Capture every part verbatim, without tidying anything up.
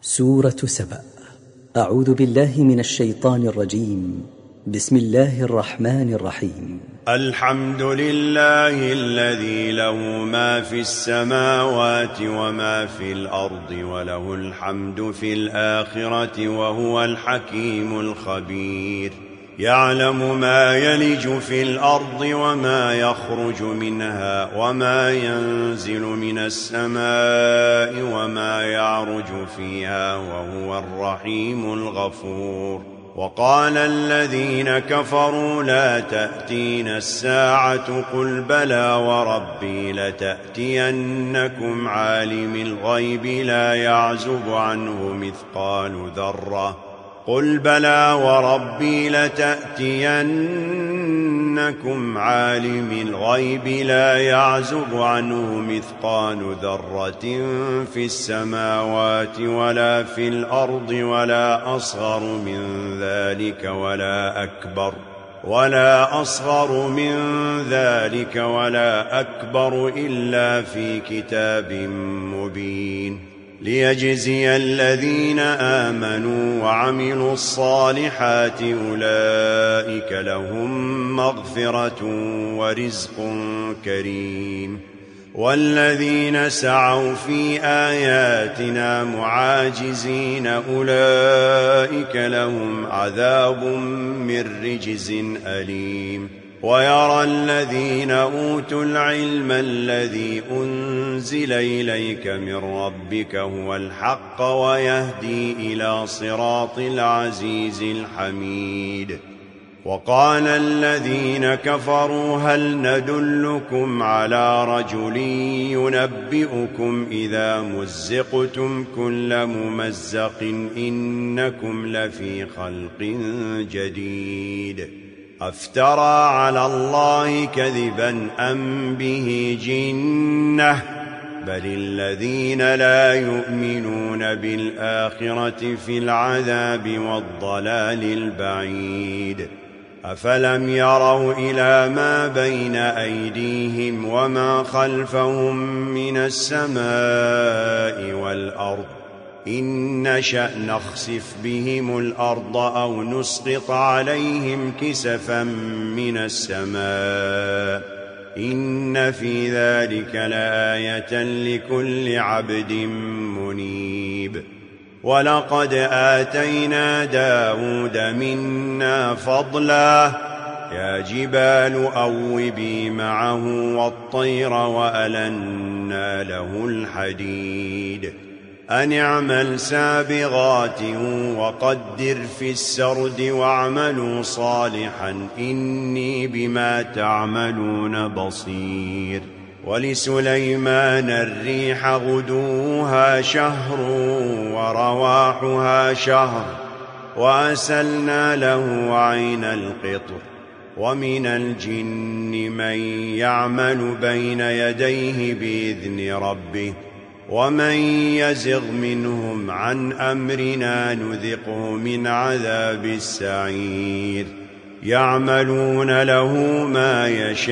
سورة سبأ. أعوذ بالله من الشيطان الرجيم. بسم الله الرحمن الرحيم. الحمد لله الذي له ما في السماوات وما في الأرض وله الحمد في الآخرة وهو الحكيم الخبير. يعلم ما يلج في الأرض وما يخرج منها وما ينزل من السماء وما يعرج فيها وهو الرحيم الغفور. وقال الذين كفروا لا تأتينا الساعة قل بلى وربي لتأتينكم عالم الغيب لا يعزب عنه مثقال ذرة قل بلى وربي لتأتينكم عالم الغيب لا يعزب عنه مثقال ذرة في السماوات ولا في الأرض ولا أصغر من ذلك ولا أكبر ولا أصغر من ذلك ولا أكبر إلا في كتاب مبين ليجزي الذين آمنوا وعملوا الصالحات أولئك لهم مغفرة ورزق كريم. والذين سعوا في آياتنا معاجزين أولئك لهم عذاب من رجز أليم. ويرى الذين أوتوا العلم الذي أنزل إليك من ربك هو الحق ويهدي إلى صراط العزيز الحميد. وقال الذين كفروا هل ندلكم على رجل ينبئكم إذا مزقتم كل ممزق إنكم لفي خلق جديد أفترى على الله كذبا أم به جنة بل الذين لا يؤمنون بالآخرة في العذاب والضلال البعيد. أفلم يروا إلى ما بين أيديهم وما خلفهم من السماء والأرض إن نشأ نخسف بهم الأرض أو نسقط عليهم كسفا من السماء إن في ذلك لآية لكل عبد منيب. ولقد آتينا داود منا فضلا يا جبال أوبي معه والطير وألنا له الحديد أن اعمل سابغات وقدر في السرد واعملوا صالحا إني بما تعملون بصير. ولسليمان الريح غدوها شهر ورواحها شهر وأسلنا له عين القطر. ومن الجن من يعمل بين يديه بإذن ربه ومن يزغ منهم عن أمرنا نذقه من عذاب السعير. يعملون له ما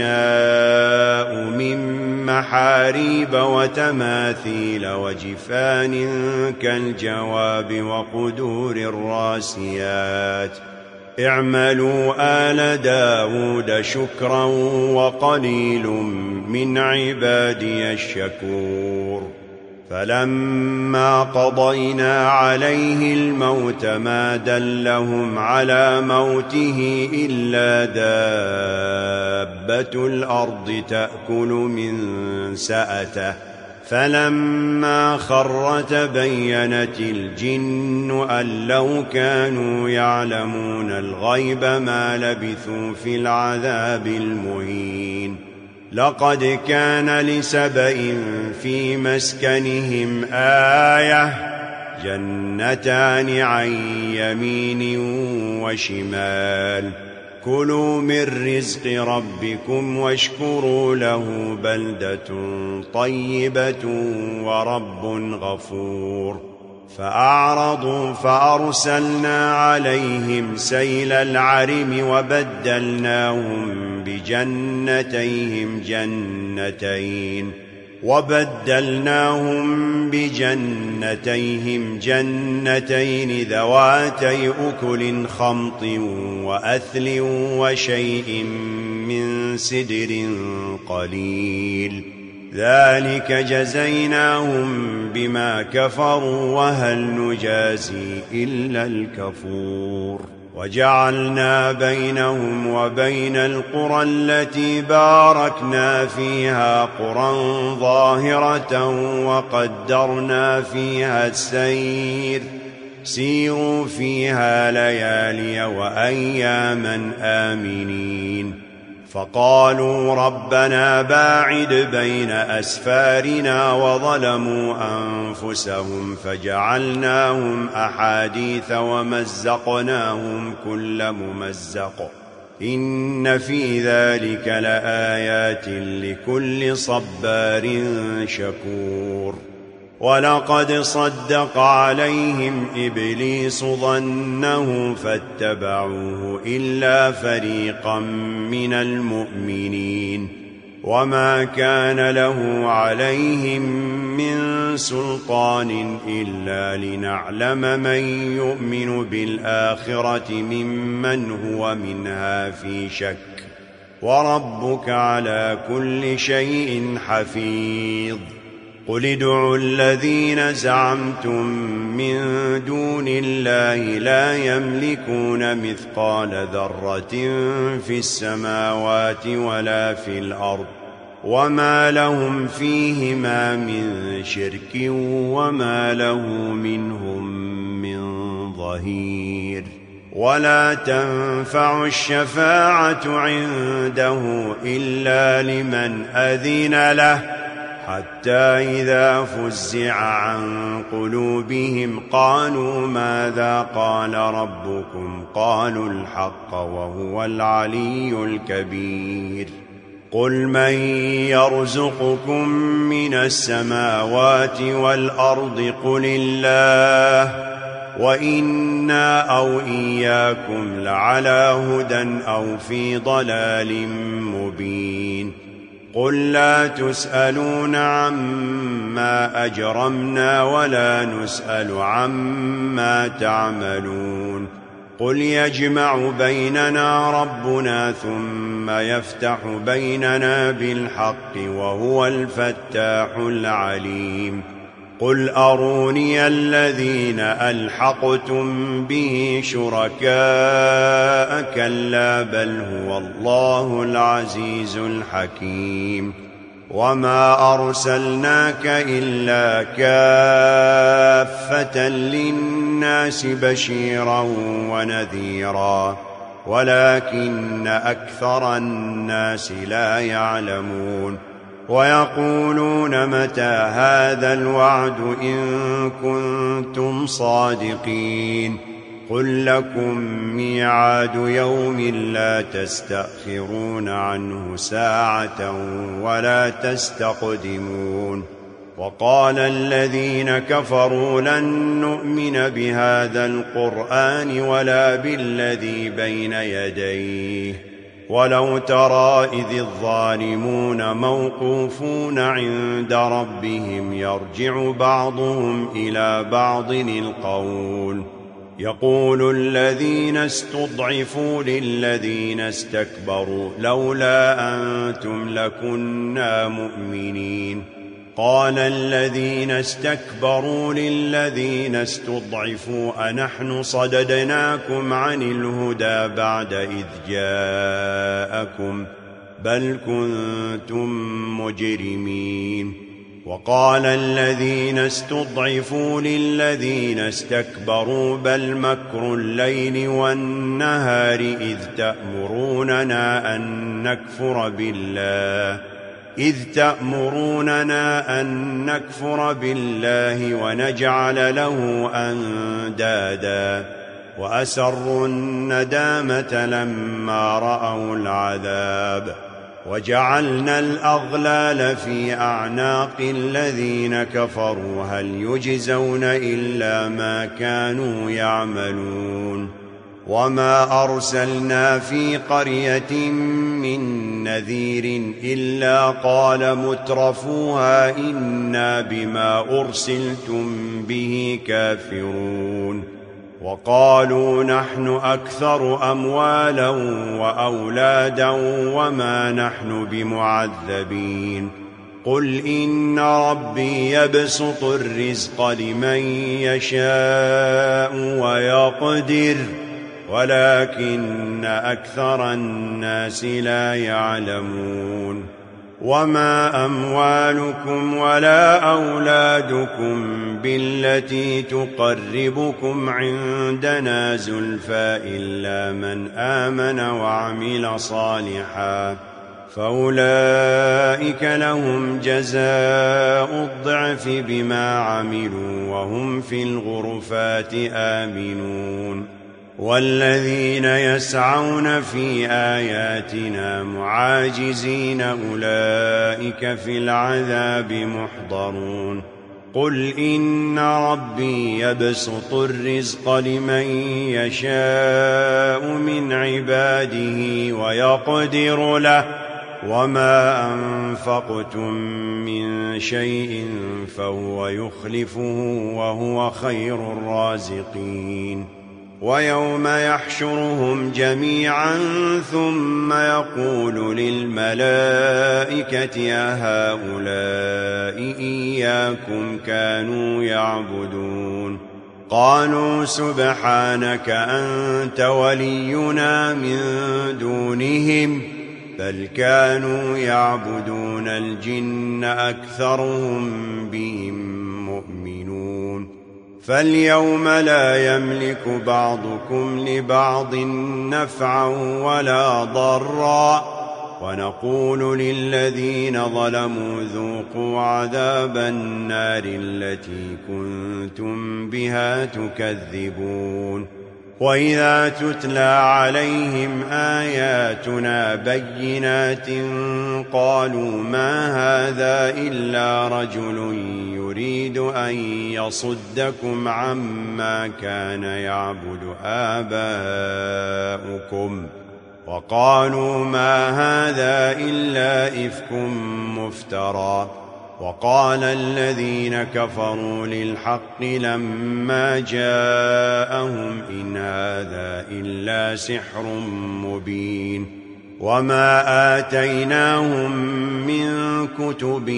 يشاء من محاريب وتماثيل وجفان كالجواب وقدور الراسيات اعملوا آل داود شكرا وقليل من عبادي الشكور. فلما قضينا عليه الموت ما دلهم على موته إلا دابة الأرض تأكل من سأته فلما خر تبينت الجن أن لو كانوا يعلمون الغيب ما لبثوا في العذاب المهين. لقد كان لسبإ في مسكنهم آية جنتان عن يمين وشمال كلوا من رزق ربكم واشكروا له بلدة طيبة ورب غفور. فأعرضوا فأرسلنا عليهم سيل العرم وبدلناهم بجنتيهم جنتين وبدلناهم بجنتيهم جنتين ذواتي أكل خمط وأثل وشيء من سدر قليل ذلك جزيناهم بما كفروا وهل نجازي إلا الكفور وجعلنا بينهم وبين القرى التي باركنا فيها قرى ظاهرة وقدرنا فيها السير سيروا فيها ليالي وأياما آمنين فقالوا ربنا باعد بين أسفارنا وظلموا أنفسهم فجعلناهم أحاديث ومزقناهم كل ممزق إن في ذلك لآيات لكل صبار شكور ولقد صدق عليهم إبليس ظنه فاتبعوه إلا فريقا من المؤمنين وما كان له عليهم من سلطان إلا لنعلم من يؤمن بالآخرة ممن هو منها في شك وربك على كل شيء حفيظ قل ادعوا الذين زعمتم من دون الله لا يملكون مثقال ذرة في السماوات ولا في الأرض وما لهم فيهما من شرك وما له منهم من ظهير ولا تنفع الشفاعة عنده إلا لمن أذن له حتى إذا فزع عن قلوبهم قالوا ماذا قال ربكم قالوا الحق وهو العلي الكبير قل من يرزقكم من السماوات والأرض قل الله وإنا أو إياكم لعلى هدى أو في ضلال مبين قل لا تسألون عما أجرمنا ولا نسأل عما تعملون قل يجمع بيننا ربنا ثم يفتح بيننا بالحق وهو الفتاح العليم قل أروني الذين ألحقتم به شركاء كلا بل هو الله العزيز الحكيم وما أرسلناك إلا كافة للناس بشيرا ونذيرا ولكن أكثر الناس لا يعلمون ويقولون متى هذا الوعد إن كنتم صادقين قل لكم ميعاد يوم لا تستأخرون عنه ساعة ولا تستقدمون وقال الذين كفروا لن نؤمن بهذا القرآن ولا بالذي بين يديه ولو ترى إذ الظالمون موقوفون عند ربهم يرجع بعضهم إلى بعض القول يقول الذين استضعفوا للذين استكبروا لولا أنتم لكنا مؤمنين قال الذين استكبروا للذين استضعفوا أنحن صددناكم عن الهدى بعد إذ جاءكم بل كنتم مجرمين وقال الذين استضعفوا للذين استكبروا بل مكر الليل والنهار إذ تأمروننا أن نكفر بالله إذ تأمروننا أن نكفر بالله ونجعل له أندادا وأسروا الندامة لما رأوا العذاب وجعلنا الأغلال في أعناق الذين كفروا هل يجزون إلا ما كانوا يعملون وما أرسلنا في قرية من نذير إلا قال مترفوها إنا بما أرسلتم به كافرون وقالوا نحن أكثر أموالا وأولادا وما نحن بمعذبين قل إن ربي يبسط الرزق لمن يشاء ويقدر ولكن أكثر الناس لا يعلمون وما أموالكم ولا أولادكم بالتي تقربكم عندنا زلفى إلا من آمن وعمل صالحا فأولئك لهم جزاء الضعف بما عملوا وهم في الغرفات آمنون والذين يسعون في آياتنا معاجزين أولئك في العذاب محضرون قل إن ربي يبسط الرزق لمن يشاء من عباده ويقدر له وما أنفقتم من شيء فهو يخلفه وهو خير الرازقين ويوم يحشرهم جميعا ثم يقول للملائكة أهؤلاء إياكم كانوا يعبدون قالوا سبحانك أنت ولينا من دونهم بل كانوا يعبدون الجن أكثرهم بهم مؤمنون فاليوم لا يملك بعضكم لبعض نفعا ولا ضرا ونقول للذين ظلموا ذوقوا عذاب النار التي كنتم بها تكذبون وإذا تتلى عليهم آياتنا بينات قالوا ما هذا إلا رجل يريد أن يصدكم عما كان يعبد آباؤكم وقالوا ما هذا إلا إفك مفترى وقال الذين كفروا للحق لما جاءهم إن هذا إلا سحر مبين وما آتيناهم من كتب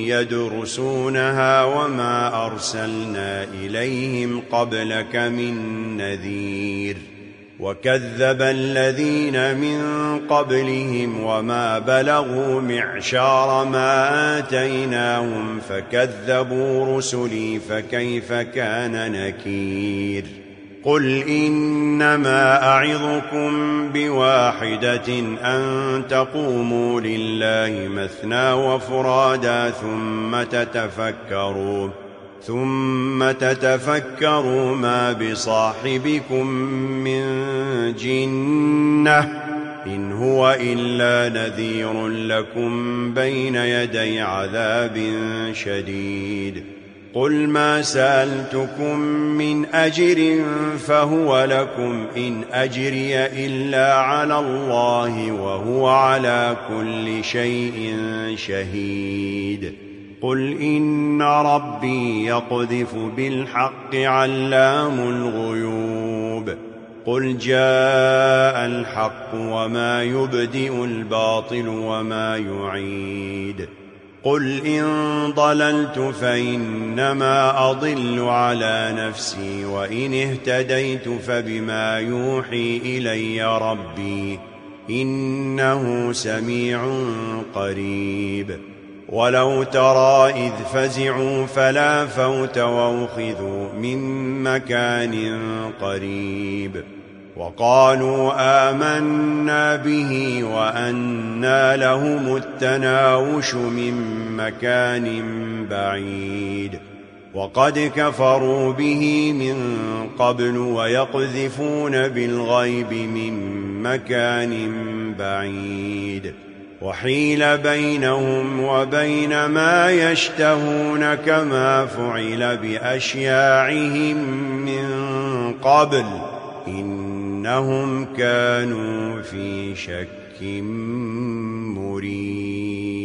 يدرسونها وما أرسلنا إليهم قبلك من نذير وكذب الذين من قبلهم وما بلغوا معشار ما آتيناهم فكذبوا رسلي فكيف كان نكير قل إنما أعظكم بواحدة أن تقوموا لله مثنى وفرادا ثم تتفكروا ثم تتفكروا ما بصاحبكم من جنة إن هو إلا نذير لكم بين يدي عذاب شديد قل ما سألتكم من أجر فهو لكم إن أجري إلا على الله وهو على كل شيء شهيد قل إن ربي يقذف بالحق علام الغيوب قل جاء الحق وما يبدئ الباطل وما يعيد قل إن ضللت فإنما أضل على نفسي وإن اهتديت فبما يوحي إلي ربي إنه سميع قريب ولو ترى إذ فزعوا فلا فوت وأخذوا من مكان قريب وقالوا آمنا به وأنى لهم التناوش من مكان بعيد وقد كفروا به من قبل ويقذفون بالغيب من مكان بعيد وحيل بينهم وبين ما يشتهون كما فعل بأشياعهم من قبل إن إنهم كانوا في شك مريب